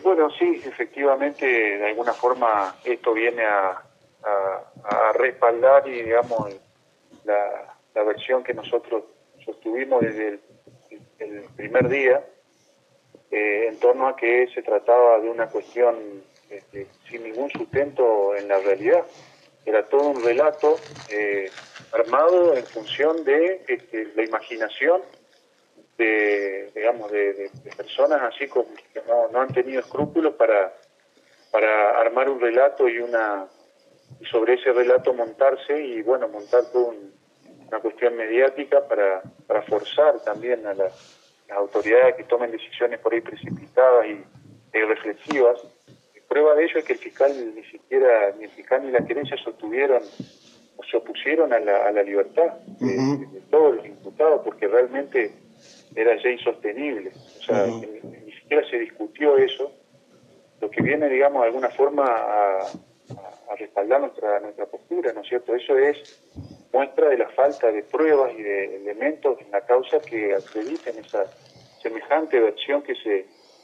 Bueno, sí, efectivamente, de alguna forma esto viene a respaldar y, digamos, la versión que nosotros sostuvimos desde el primer día, en torno a que se trataba de una cuestión sin ningún sustento en la realidad. Era todo un relato armado en función de la imaginación de personas así como que no han tenido escrúpulos para armar un relato y sobre ese relato montarse y montar toda una cuestión mediática para forzar también a las autoridades que tomen decisiones por ahí precipitadas y reflexivas. Prueba de ello es que el fiscal ni el fiscal ni la querencia sostuvieron o se opusieron a la libertad de todos los imputados, porque realmente era ya insostenible. O sea, ni siquiera se discutió eso, lo que viene, digamos, de alguna forma a respaldar nuestra postura, ¿no es cierto? Eso es muestra de la falta de pruebas y de elementos en la causa que acrediten esa semejante versión que se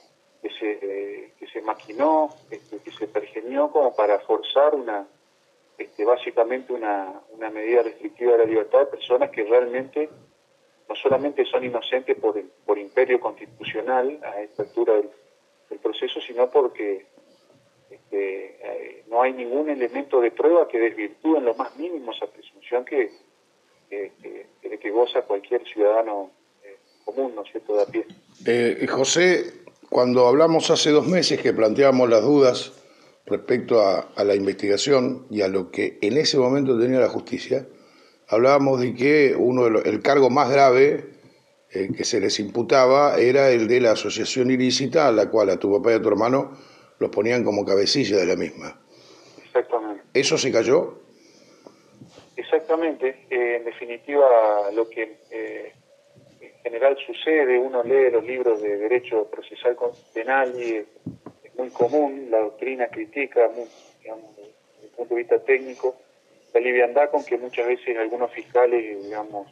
maquinó, que se pergenió como para forzar básicamente una medida restrictiva de la libertad de personas que realmente no solamente son inocentes por imperio constitucional a esta altura del proceso, sino porque no hay ningún elemento de prueba que desvirtúe en lo más mínimo esa presunción que goza cualquier ciudadano común, ¿no es cierto?, de a pie. José, cuando hablamos hace 2 meses que planteábamos las dudas respecto a la investigación y a lo que en ese momento tenía la justicia, hablábamos de que el cargo más grave que se les imputaba era el de la asociación ilícita, a la cual a tu papá y a tu hermano los ponían como cabecilla de la misma. Exactamente. ¿Eso se cayó? Exactamente. En definitiva, lo que en general sucede, uno lee los libros de derecho procesal penal y es muy común, la doctrina critica, digamos, desde el punto de vista técnico, la liviandad con que muchas veces algunos fiscales, digamos,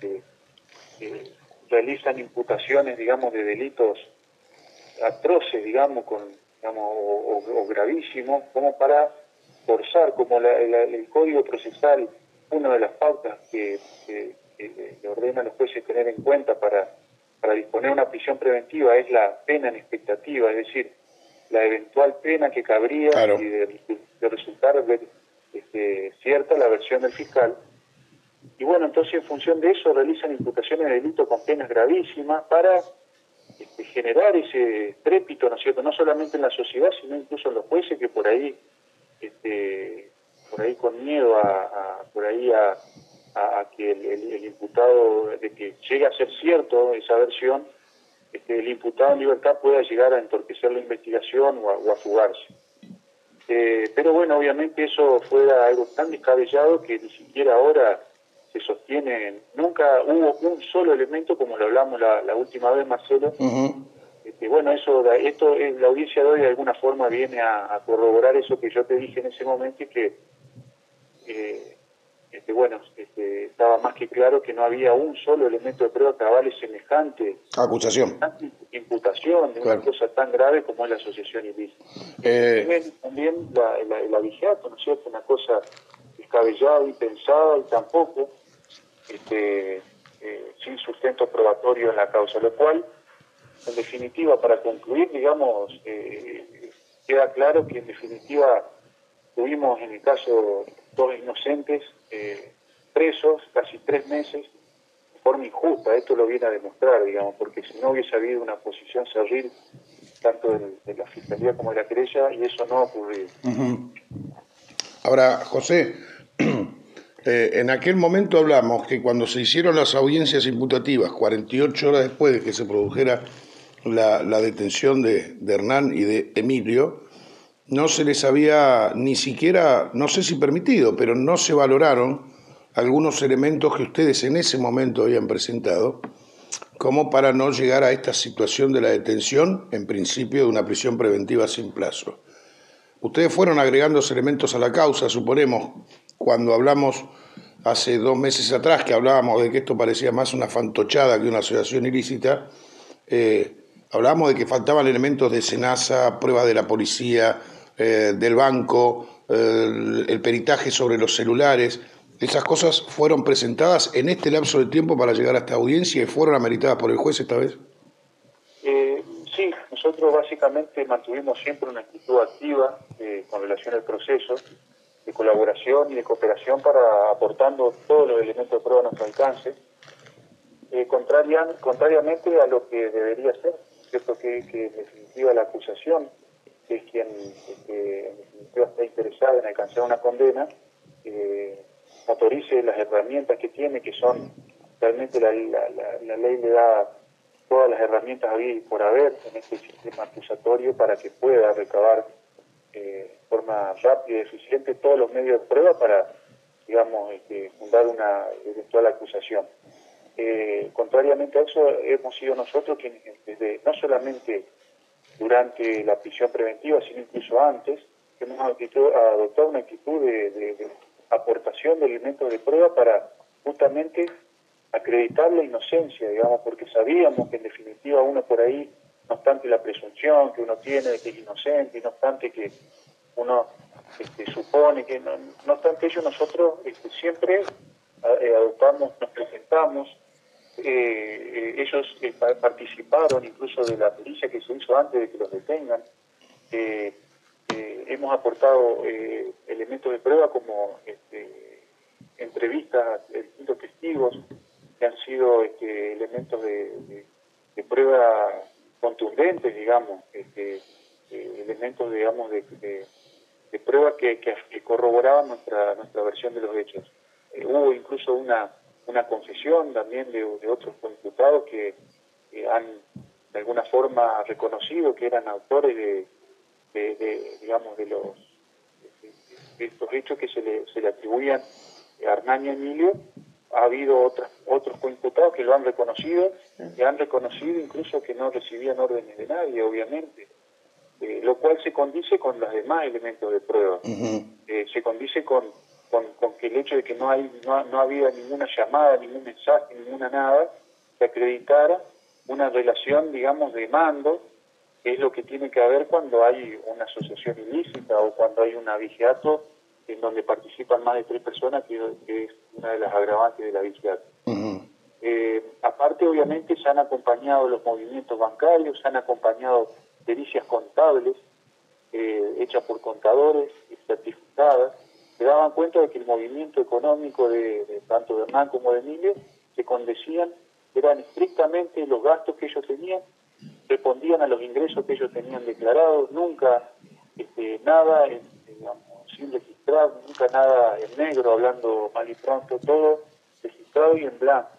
realizan imputaciones, digamos, de delitos atroces, digamos, o gravísimos, como para forzar, como el Código Procesal, una de las pautas que le ordena a los jueces tener en cuenta para disponer una prisión preventiva es la pena en expectativa, es decir, la eventual pena que cabría claro, y de resultar cierta la versión del fiscal. Y bueno, entonces en función de eso realizan imputaciones de delito con penas gravísimas para generar ese trépito, ¿no es cierto?, no solamente en la sociedad, sino incluso en los jueces que por ahí con miedo a que el imputado, de que llegue a ser cierto esa versión, el imputado en libertad pueda llegar a entorpecer la investigación o a fugarse. Pero bueno, obviamente eso fue algo tan descabellado que ni siquiera ahora se sostiene. Nunca hubo un solo elemento, como lo hablamos la última vez, Marcelo. Bueno, esto la audiencia de hoy de alguna forma viene a corroborar eso que yo te dije en ese momento, y que estaba más que claro que no había un solo elemento de prueba que avale semejante acusación, imputación de una cosa tan grave como es la asociación ilícita. También el abigeato, ¿no es cierto?, una cosa descabellada y pensada y tampoco sin sustento probatorio en la causa, lo cual, en definitiva, para concluir, digamos, queda claro que en definitiva tuvimos en el caso 2 inocentes presos casi 3 meses de forma injusta. Esto lo viene a demostrar, digamos, porque si no hubiese habido una posición cerril tanto de la Fiscalía como de la querella, y eso no ha ocurrido. Ahora, José, en aquel momento hablamos que cuando se hicieron las audiencias imputativas, 48 horas después de que se produjera la detención de Hernán y de Emilio, no se les había ni siquiera, no sé si permitido, pero no se valoraron algunos elementos que ustedes en ese momento habían presentado, como para no llegar a esta situación de la detención, en principio de una prisión preventiva sin plazo. Ustedes fueron agregando elementos a la causa, suponemos, cuando hablamos hace 2 meses atrás, que hablábamos de que esto parecía más una fantochada que una asociación ilícita, Hablábamos de que faltaban elementos de SENASA, pruebas de la policía, del banco, el peritaje sobre los celulares. ¿Esas cosas fueron presentadas en este lapso de tiempo para llegar a esta audiencia y fueron ameritadas por el juez esta vez? Sí, nosotros básicamente mantuvimos siempre una actitud activa con relación al proceso de colaboración y de cooperación para aportando todos los elementos de prueba a nuestro alcance, contrariamente a lo que debería ser, ¿cierto? Que en definitiva la acusación, que es quien en definitiva está interesada en alcanzar una condena, autorice las herramientas que tiene, que son realmente la ley le da todas las herramientas habidas y por haber en este sistema acusatorio para que pueda recabar de forma rápida y eficiente todos los medios de prueba para, digamos, fundar una eventual acusación. Contrariamente a eso, hemos sido nosotros quienes, no solamente durante la prisión preventiva, sino incluso antes, hemos adoptado una actitud de aportación de elementos de prueba para justamente acreditar la inocencia, digamos, porque sabíamos que en definitiva uno por ahí, no obstante la presunción que uno tiene de que es inocente, y no obstante que uno supone que, no obstante ello, nosotros siempre adoptamos, nos presentamos, ellos participaron incluso de la pericia que se hizo antes de que los detengan. Hemos aportado elementos de prueba como entrevistas a distintos testigos que han sido elementos de prueba contundentes, digamos, elementos, digamos, de prueba que corroboraban nuestra versión de los hechos. Hubo incluso una confesión también de otros imputados que han de alguna forma reconocido que eran autores digamos, de estos hechos que se le atribuían a Hernán y Emilio. Ha habido otros coimputados que lo han reconocido, que han reconocido incluso que no recibían órdenes de nadie, obviamente, lo cual se condice con los demás elementos de prueba. Se condice con que el hecho de que no había ninguna llamada, ningún mensaje, ninguna nada, que acreditara una relación, digamos, de mando, que es lo que tiene que haber cuando hay una asociación ilícita o cuando hay un abigeato en donde participan más de 3 personas, que es una de las agravantes de la abigeato. Aparte, obviamente, se han acompañado los movimientos bancarios, se han acompañado pericias contables hechas por contadores y certificadas, se daban cuenta de que el movimiento económico de tanto de Hernán como de Emilio se condecían, eran estrictamente los gastos que ellos tenían, respondían a los ingresos que ellos tenían declarados, nunca nada digamos, sin registrar, nunca nada en negro, hablando mal y pronto, todo registrado y en blanco.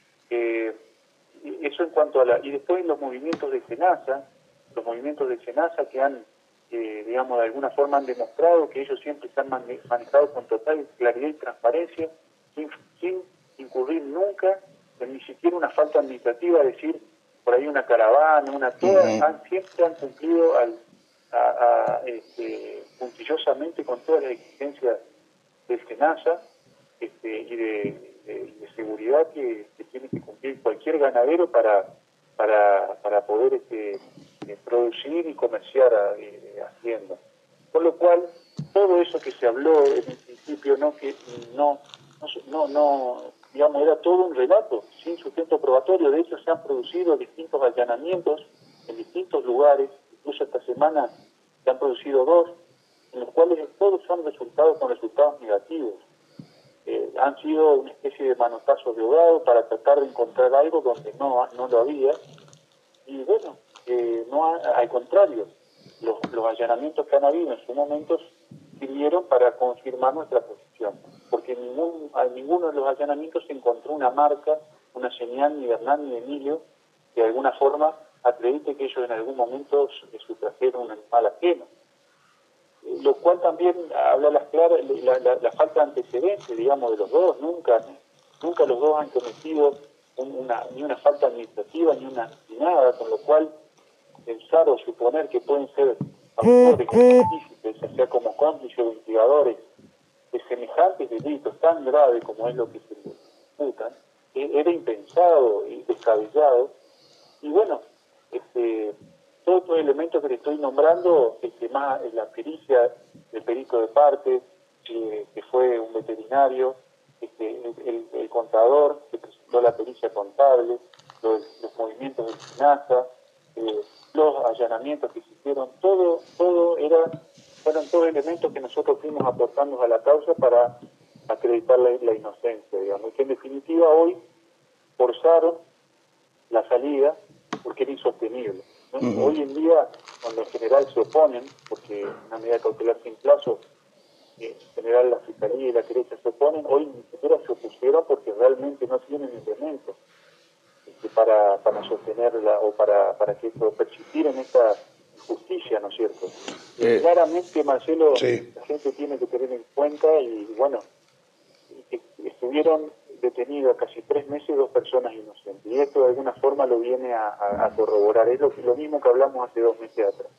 Eso en cuanto a y después los movimientos de SENASA que han, digamos, de alguna forma han demostrado que ellos siempre se han manejado con total claridad y transparencia, sin incurrir nunca en ni siquiera una falta administrativa, es decir, por ahí una caravana, siempre han cumplido puntillosamente con todas las exigencias del SENASA y de seguridad que tiene que cumplir cualquier ganadero para poder producir y comerciar hacienda. Con lo cual, todo eso que se habló en el principio, digamos, era todo un relato sin sustento probatorio. De hecho, se han producido distintos allanamientos en distintos lugares, incluso esta semana se han producido 2, en los cuales todos han resultado con resultados negativos. Han sido una especie de manotazos de ahogado para tratar de encontrar algo donde no lo había. Y bueno, al contrario, los allanamientos que han habido en su momento sirvieron para confirmar nuestra posición, porque en ninguno de los allanamientos se encontró una marca, una señal ni de Hernán ni de Emilio que de alguna forma acredite que ellos en algún momento sustrajeron un animal ajeno. Lo cual también habla las claras la falta de antecedentes, digamos, de los dos. Nunca los dos han cometido ni una falta administrativa ni nada, con lo cual pensar o suponer que pueden ser autores partícipes, ya sea como cómplices o investigadores de semejantes delitos tan graves como es lo que se les imputan, era impensado y descabellado. Y bueno, todos estos elementos que le estoy nombrando, más la pericia del perito de parte, que fue un veterinario, el contador que presentó la pericia contable, los movimientos de SENASA, los allanamientos que se hicieron, fueron todos elementos que nosotros fuimos aportando a la causa para acreditar la inocencia, digamos, y que en definitiva hoy forzaron la salida porque era insostenible, ¿no? Hoy en día, cuando en general se oponen, porque una medida cautelar sin plazo, en general la Fiscalía y la querella se oponen, hoy ni siquiera se opusieron porque realmente no tienen elementos para sostenerla o para que persistir en esta injusticia, ¿no es cierto? Claramente, Marcelo, Sí. la gente tiene que tener en cuenta y bueno, estuvieron detenidas casi 3 meses 2 personas inocentes y esto de alguna forma lo viene a corroborar, es lo mismo que hablamos hace 2 meses atrás.